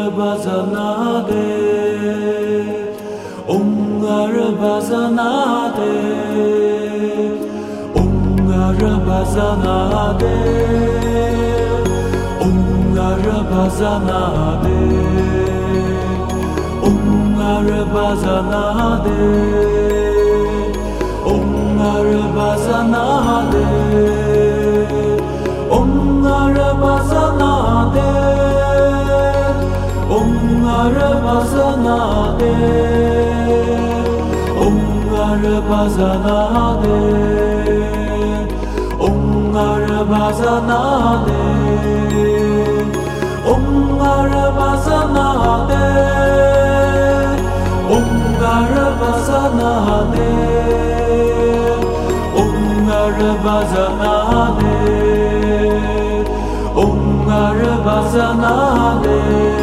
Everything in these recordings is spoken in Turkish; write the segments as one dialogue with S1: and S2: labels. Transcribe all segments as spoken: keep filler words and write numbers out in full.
S1: bazanade, Ungar bazanade, Ungar bazanade, Ungar bazanade, Ungar bazanade, Ungar bazanade, Ungar bazanade, Ungar bazanade, Ungar bazanade, Ungar bazanade, Ungar bazanade, Ungar bazanade, Ungar bazanade, Ungar bazanade.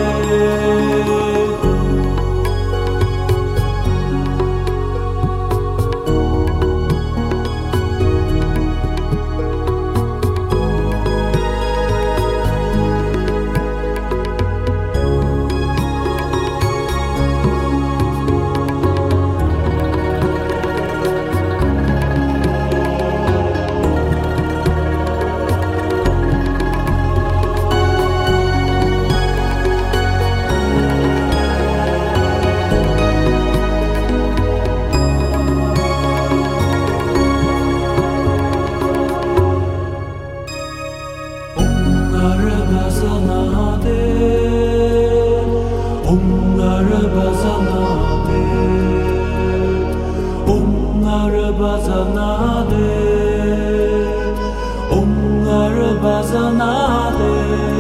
S1: Ungar bazanade, Ungar bazanade, Ungar bazanade,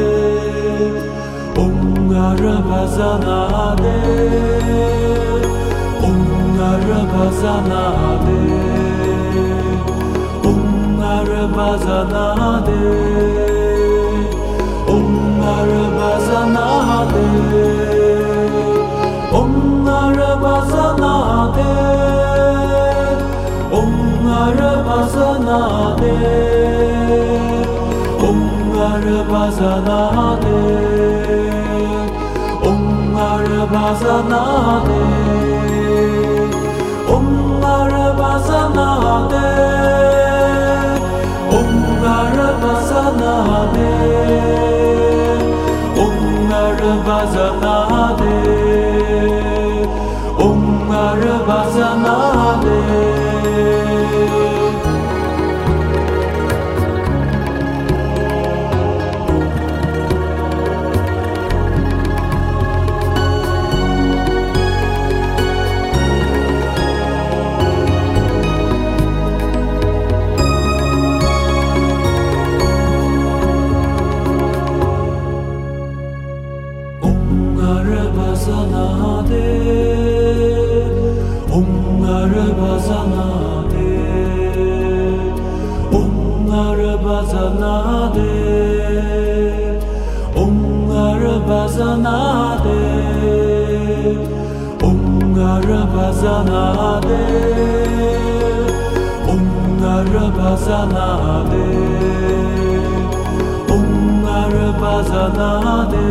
S1: Ungar bazanade, Ungar bazanade, Ungar bazanade, Ungar bazanade, Ungar bazanade, Ungar bazanade, Ungar bazanade, Ungar bazanade, Ungar bazanade, Ungar bazanade, Ungar bazanade, Ungar bazanade. Ungar bazanade, Ungar bazanade, Ungar bazanade, Ungar bazanade, Ungar bazanade, Ungar bazanade, Ungar bazanade,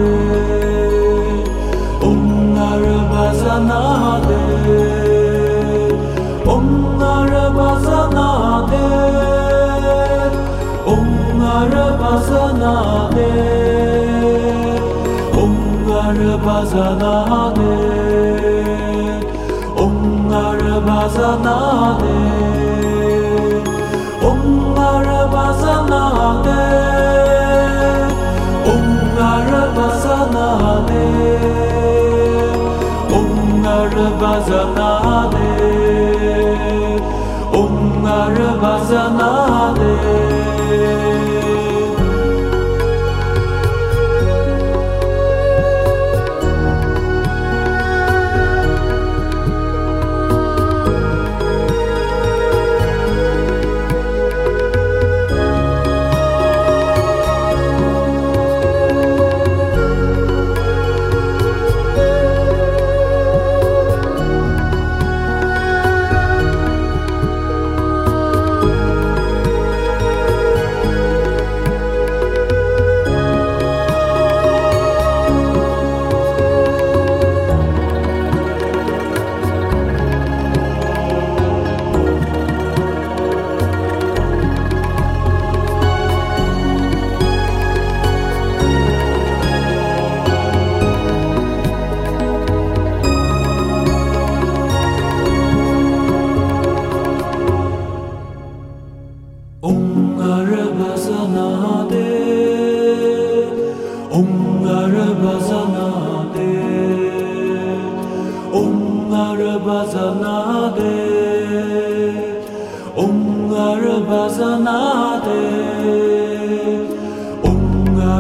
S1: Ungar bazanade, Ungar bazanade, Ungar bazanade, Ungar bazanade, Ungar bazanade, Ungar bazanade, Ungar bazanade, Ungar bazanade, Ungar bazanade.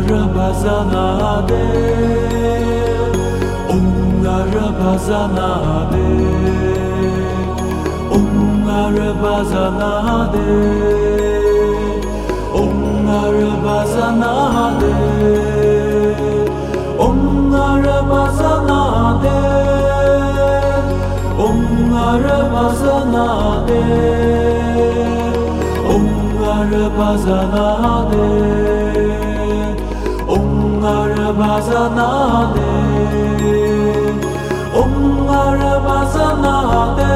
S1: Bazanade, Onlara Bazanade, Onlara Bazanade, Onlara Bazanade, Onlara Bazanade, Onlara Bazanade, Onlara Bazanade. Onlara Bazanade, Onlara Bazanade,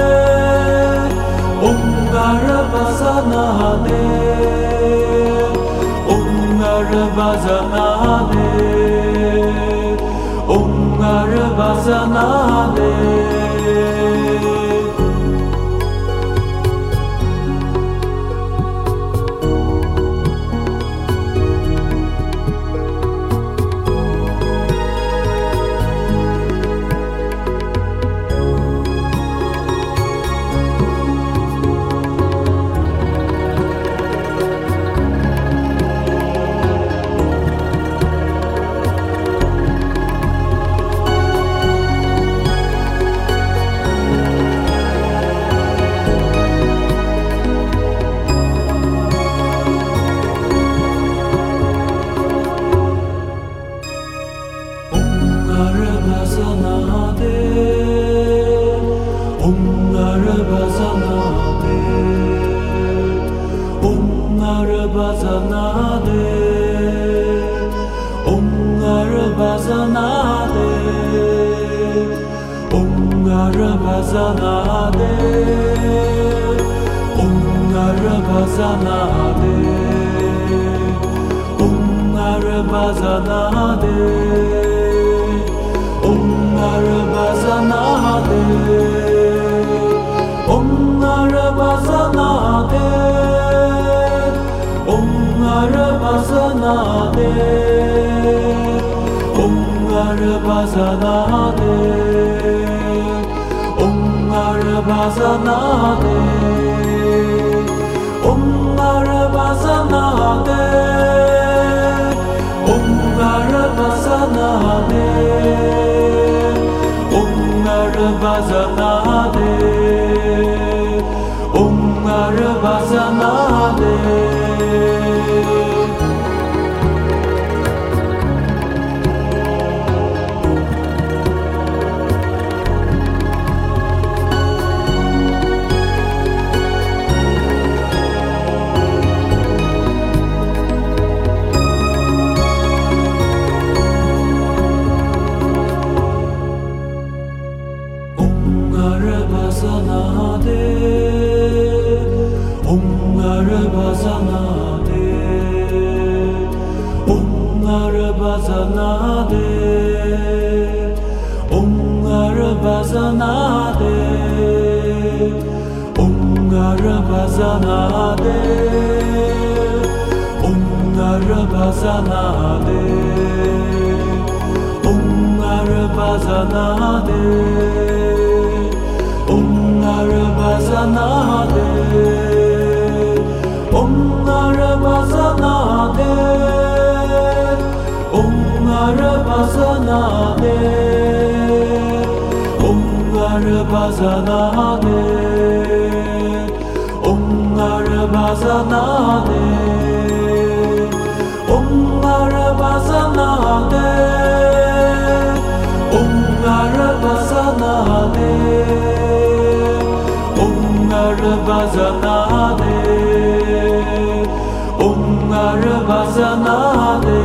S1: Onlara Bazanade, Onlara Bazanade, Onlara Bazanade. Onlara Bazanade, Onlara Bazanade, Onlara Bazanade, Onlara Bazanade, Onlara Bazanade, Onlara Bazanade, Onlara Bazanade, Onlara Bazanade, Onlara Bazanade, Onlara Bazanade, Onlara Bazanade, Onlara Bazanade, Onlara Bazanade, Onlara Bazanade, Onlara Bazanade. Onlara Bazanade, Onlara Bazanade, Onlara Bazanade, Onlara Bazanade, Onlara Bazanade, Onlara Bazanade, Onlara Bazanade, Onlara Bazanade, Onlara Bazanade, Onlara Bazanade, Onlara Bazanade, Onlara Bazanade, Onlara Bazanade, Onlara Bazanade, Onlara Bazanade, Onlara Bazanade.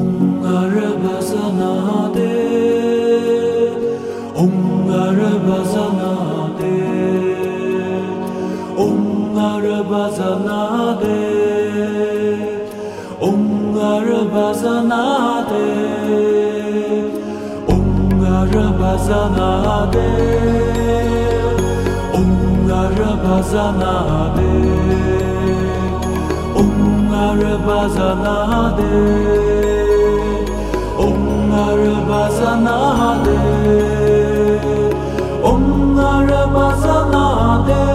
S1: Arabazanade, Om Arabazanade, Om Arabazanade, Om Arabazanade, Om Arabazanade, Om Arabazanade, Om Arabazanade, Om Arabazanade, Om Arabazanade,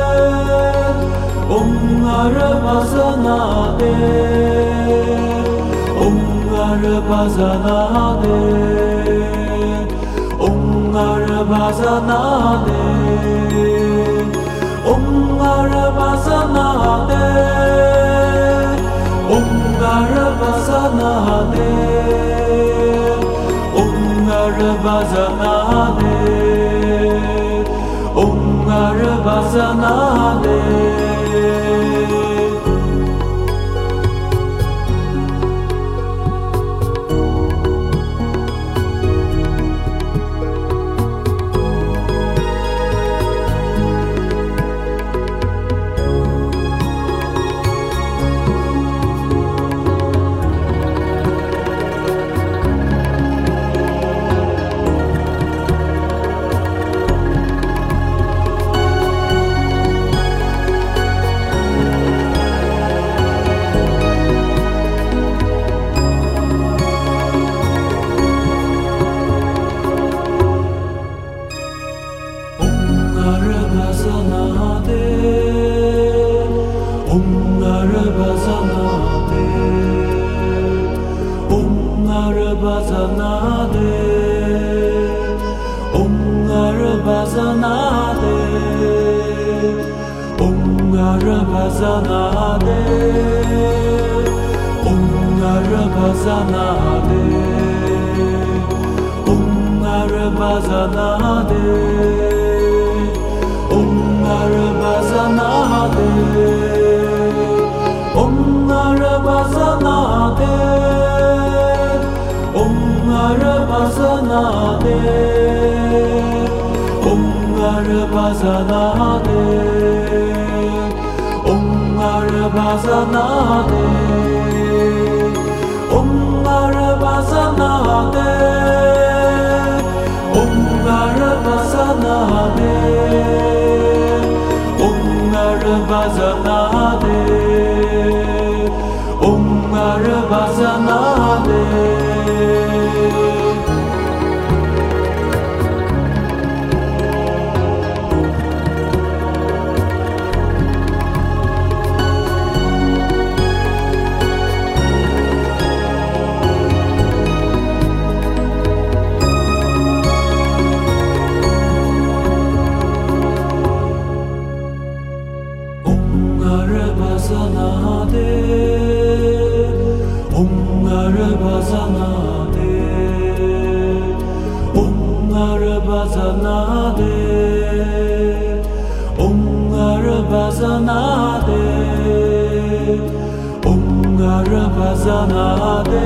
S1: Om Arabazanade, Om Arabazanade, Om Arabazanade, Om Arabazanade, Om Arabazanade, Om Arabazanade, Om Arabazanade. Om Arabazanade, Om Arabazanade, Om Arabazanade, Om Arabazanade, Om Arabazanade, Om Arabazanade, Om Arabazanade, Om Arabazanade, Om Arabazanade, Om Arabazanade, Om Arabazanade, Om Arabazanade, Om Arabazanade, Om Arabazanade, Om Arabazanade. Om Arabazanade, Om Arabazanade, Om Arabazanade, Om Arabazanade,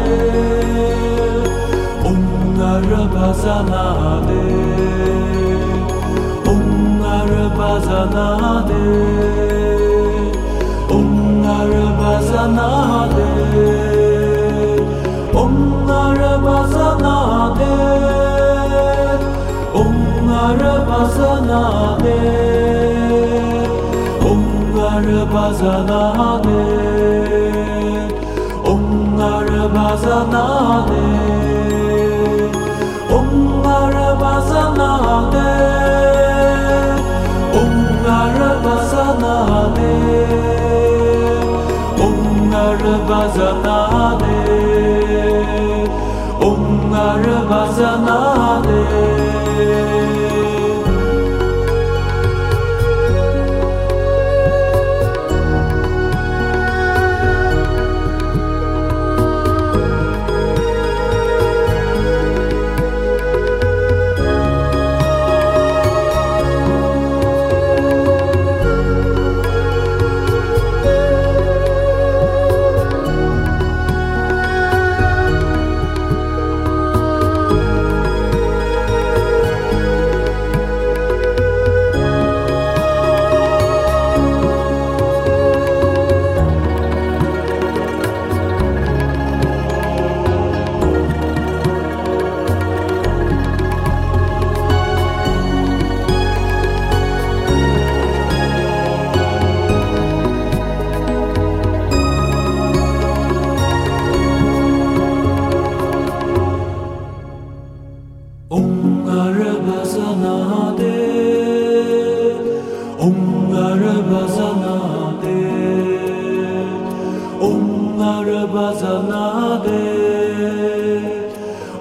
S1: Om Arabazanade, Om Arabazanade, Om Arabazanade, Om Arabazanade, Om Arabazanade, Om Arabazanade, Om Arabazanade, Om Arabazanade, Om Arabazanade, Om Arabazanade, Om Arabazanade.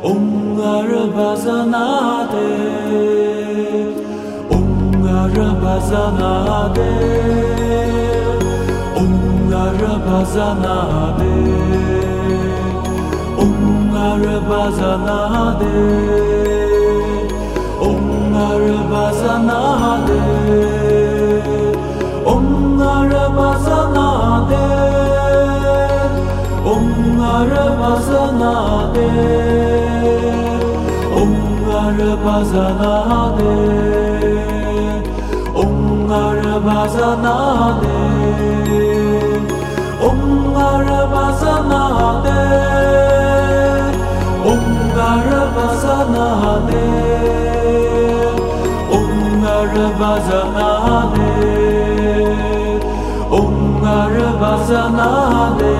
S1: Om Arabazanade, Om Arabazanade, Om Arabazanade, Om Arabazanade, Om Arabazanade, Om Arabazanade, Om Arabazanade, Om Arabazanade, Om Arabazanade, Om Arabazanade, Om Arabazanade, Om Arabazanade, Om Arabazanade.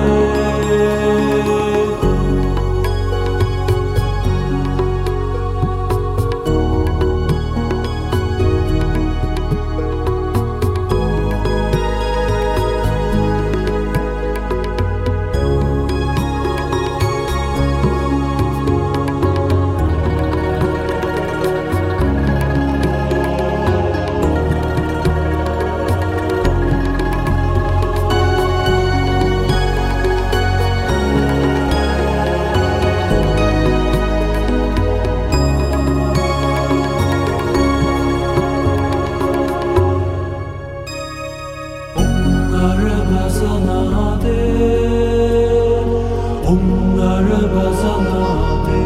S1: Om Arabazanade,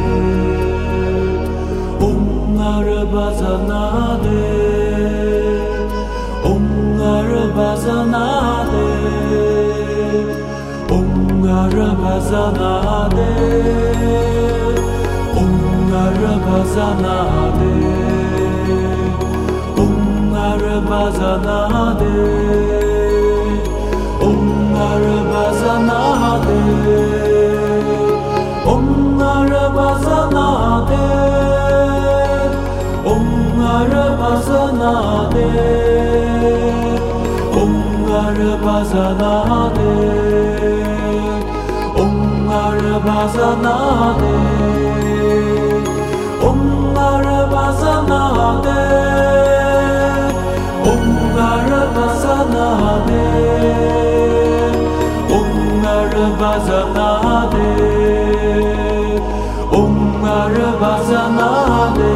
S1: Om Arabazanade, Om Arabazanade, Om Arabazanade, Om Arabazanade, Om Arabazanade, Om Arabazanade, Om Arabazanade, Om Arabazanade, Om Arabazanade, Om Arabazanade, Om Arabazanade, Om Arabazanade, Om Arabazanade, Om Arabazanade.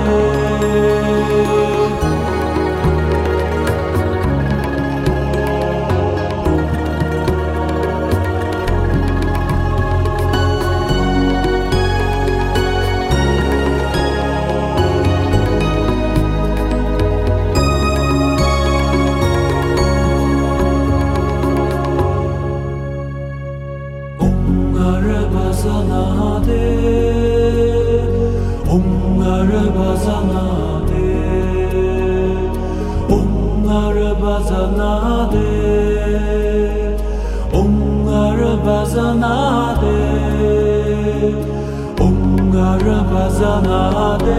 S1: Om Arabazanade, Om Arabazanade, Om Arabazanade, Om Arabazanade,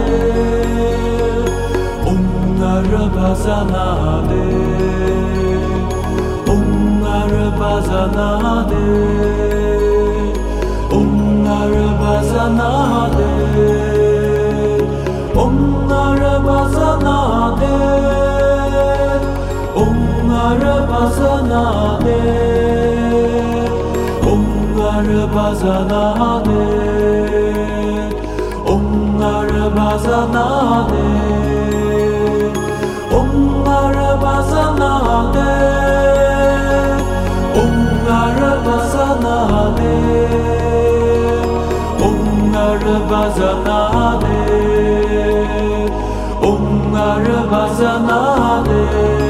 S1: Om Arabazanade, Om Arabazanade, Om Arabazanade, Om Arabazanade, Om Arabazanade, Om Arabazanade, Om Arabazanade, Om Arabazanade, Om Arabazanade, Om Arabazanade, Om Arabazanade.